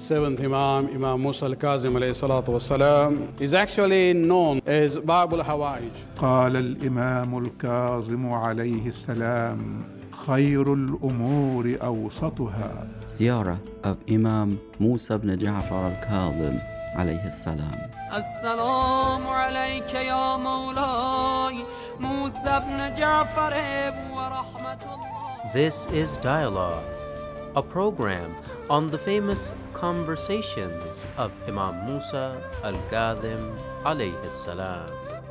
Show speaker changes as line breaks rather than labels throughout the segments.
seventh Imam Musa al-Kazim alayhi salatu wassalam, is actually known as Bab al-Hawaij.
قال الإمام الكاظم عليه السلام: خير الأمور أوسطها.
Ziyarah of Imam Musa ibn Ja'far al-Kazim alayhi salam.
السلام عليك يا مولاي موسى بن جعفر ورحمة الله.
This is Dialogue, a program on the famous conversations of Imam Musa al-Kazim alayhi salam.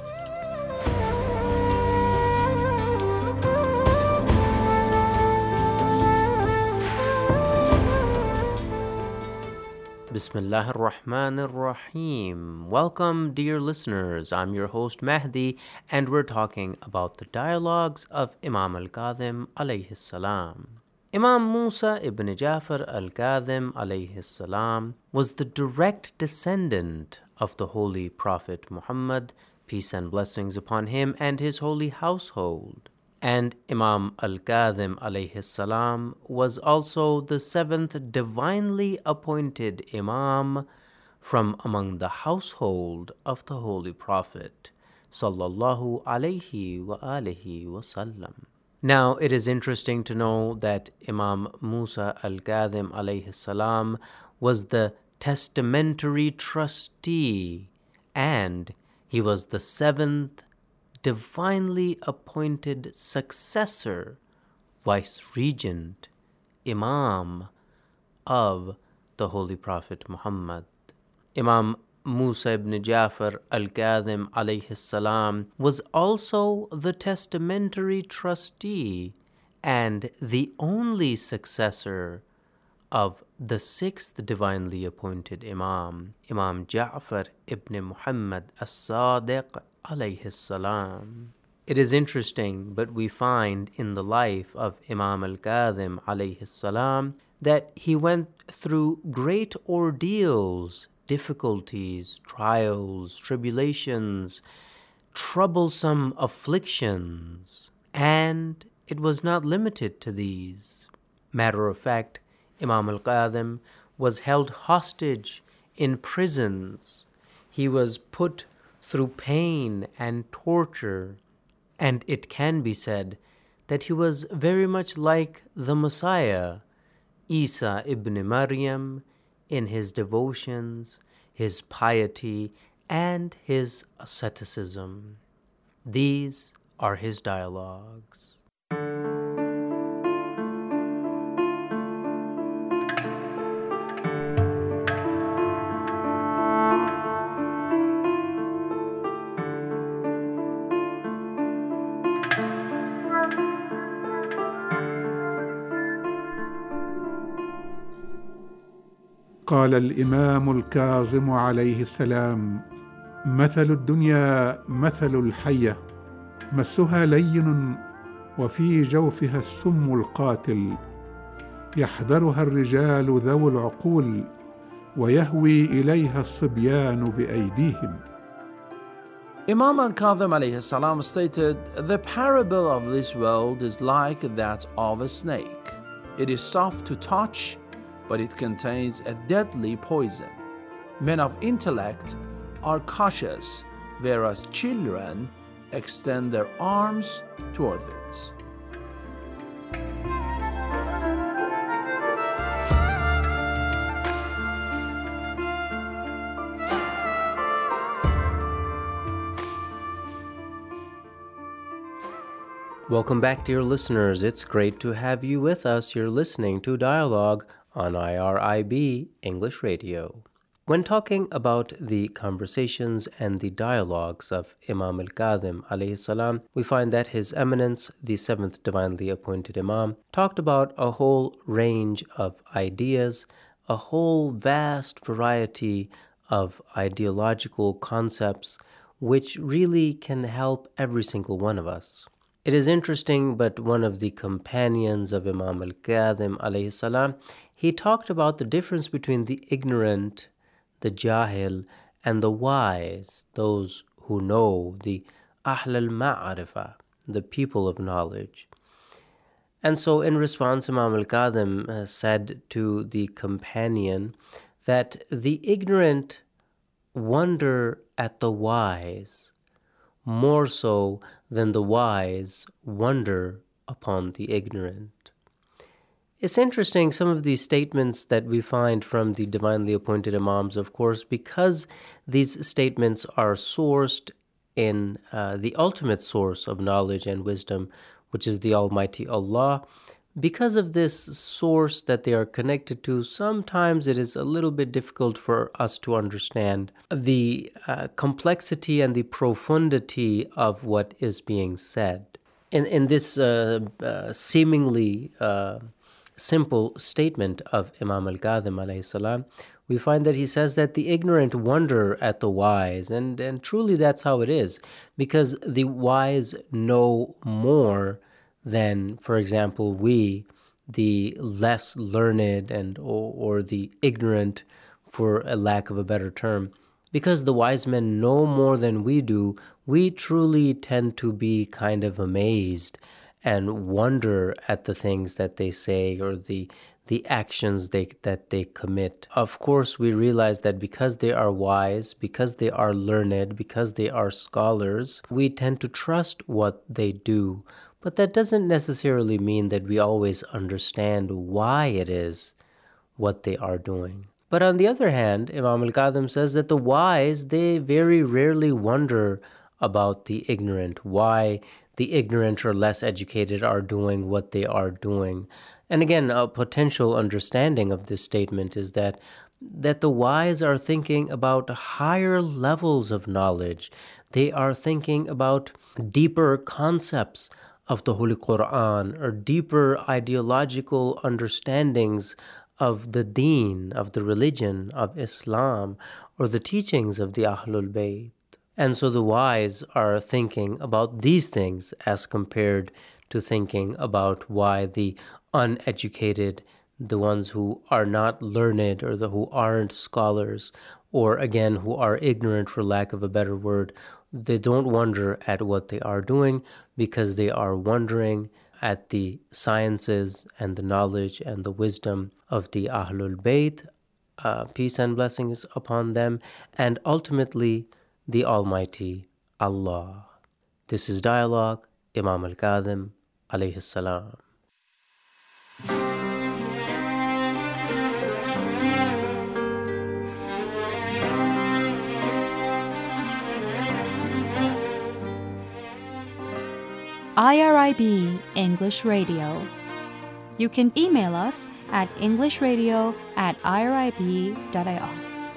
Bismillah ar-Rahman ar-Rahim. Welcome, dear listeners. I'm your host Mahdi, and we're talking about the dialogues of Imam al-Kazim alayhi salam. Imam Musa ibn Ja'far al-Kazim alayhi salam was the direct descendant of the Holy Prophet Muhammad, peace and blessings upon him and his holy household. And Imam al-Kazim alayhi salam was also the seventh divinely appointed Imam from among the household of the Holy Prophet sallallahu alayhi wa alihi wasallam. Now, it is interesting to know that Imam Musa al-Kazim alayhi salam was the testamentary trustee, and he was the seventh divinely appointed successor, vice-regent, Imam of the Holy Prophet Muhammad. Imam Musa ibn Ja'far al-Kazim alayhi salam was also the testamentary trustee and the only successor of the sixth divinely appointed Imam, Imam Ja'far ibn Muhammad as-Sadiq alayhi salam. It is interesting, but we find in the life of Imam al-Kazim alayhi salam that he went through great ordeals, difficulties, trials, tribulations, troublesome afflictions, and it was not limited to these. Matter of fact, Imam al-Kazim was held hostage in prisons. He was put through pain and torture, and it can be said that he was very much like the Messiah, Isa ibn Maryam, in his devotions, his piety, and his asceticism. These are his dialogues.
قال الإمام الكاظم عليه السلام: مثل الدنيا مثل الحية، مسها لين وفي جوفها السم القاتل، يحذرها الرجال ذو العقول ويهوي إليها الصبيان بأيديهم.
Imam al-Kazim alayhi salam stated, "The parable of this world is like that of a snake. It is soft to touch, but it contains a deadly poison. Men of intellect are cautious, whereas children extend their arms towards it."
Welcome back, dear listeners. It's great to have you with us. You're listening to Dialogue on IRIB English Radio. When talking about the conversations and the dialogues of Imam al-Kazim alayhi salam, we find that His Eminence, the seventh divinely appointed Imam, talked about a whole range of ideas, a whole vast variety of ideological concepts which really can help every single one of us. It is interesting, but one of the companions of Imam al-Kazim alayhi salam, he talked about the difference between the ignorant, the jahil, and the wise, those who know, the ahl al-ma'arifah, the people of knowledge. And so in response, Imam al-Kazim said to the companion that the ignorant wonder at the wise more so than the wise wonder upon the ignorant. It's interesting, some of these statements that we find from the divinely appointed Imams, of course, because these statements are sourced in the ultimate source of knowledge and wisdom, which is the Almighty Allah. Because of this source that they are connected to, sometimes it is a little bit difficult for us to understand the complexity and the profundity of what is being said. In this seemingly simple statement of Imam al-Kadhim alayhi salam, we find that he says that the ignorant wonder at the wise, and truly that's how it is, because the wise know more than, for example, we, the less learned and or the ignorant, for a lack of a better term. Because the wise men know more than we do, we truly tend to be kind of amazed and wonder at the things that they say or the actions that they commit. Of course, we realize that because they are wise, because they are learned, because they are scholars, we tend to trust what they do. But that doesn't necessarily mean that we always understand why it is what they are doing. But on the other hand, Imam al-Kadhim says that the wise, they very rarely wonder about the ignorant, why the ignorant or less educated are doing what they are doing. And again, a potential understanding of this statement is that the wise are thinking about higher levels of knowledge. They are thinking about deeper concepts of the Holy Quran, or deeper ideological understandings of the deen, of the religion of Islam, or the teachings of the Ahlul Bayt. And so the wise are thinking about these things as compared to thinking about why the uneducated, the ones who are not learned or who aren't scholars, or again, who are ignorant for lack of a better word, they don't wonder at what they are doing because they are wondering at the sciences and the knowledge and the wisdom of the Ahlul Bayt, peace and blessings upon them, and ultimately the Almighty Allah. This is Dialogue, Imam al-Kadhim alayhi salam.
IRIB English Radio. You can email us at englishradio@irib.ir.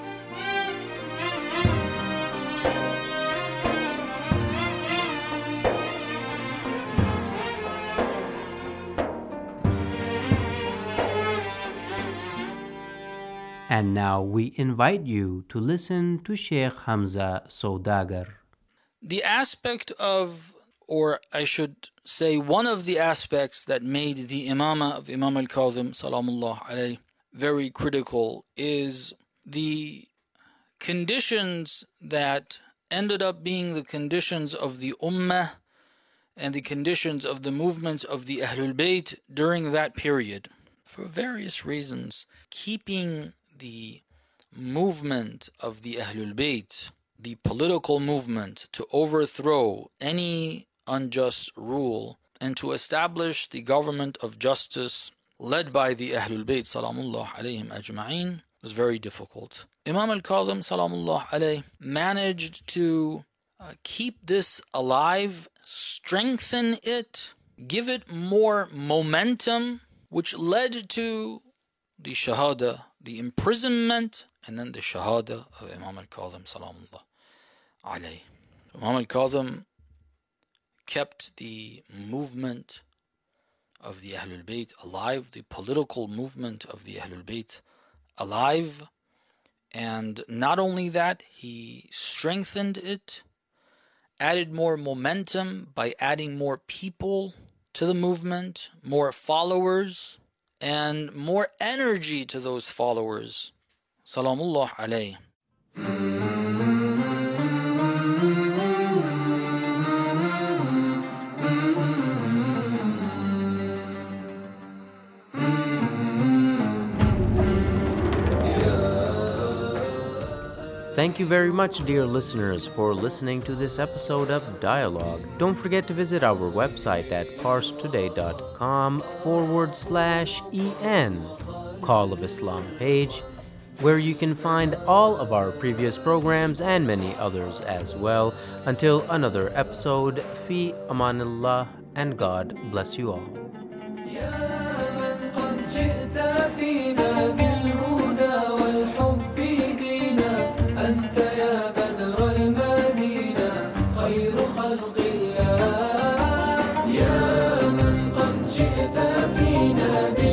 And now we invite you to listen to Sheikh Hamza Saudagar.
The aspect of, or I should say one of the aspects that made the imamah of Imam al-Kadhim salamullah alayhi very critical is the conditions that ended up being the conditions of the ummah and the conditions of the movement of the Ahlul Bayt during that period. For various reasons, keeping the movement of the Ahlul Bayt, the political movement, to overthrow any unjust rule and to establish the government of justice led by the Ahlul Bayt salamullah alayhim ajma'in was very difficult. Imam al-Kadhim salamullah alayh managed to keep this alive, strengthen it, give it more momentum, which led to the shahada, the imprisonment, and then the shahada of Imam al-Kadhim salamullah alayh. Imam al-Kadhim kept the movement of the Ahlul Bayt alive, the political movement of the Ahlul Bayt alive, and not only that, he strengthened it, added more momentum by adding more people to the movement, more followers, and more energy to those followers. Salamullah alayh.
Thank you very much, dear listeners, for listening to this episode of Dialogue. Don't forget to visit our website at parstoday.com/en, Call of Islam page, where you can find all of our previous programs and many others as well. Until another episode, Fi Amanillah, and God bless you all.
أنت يا بدر المدينة خير خلق الله يا من قد جئت فينا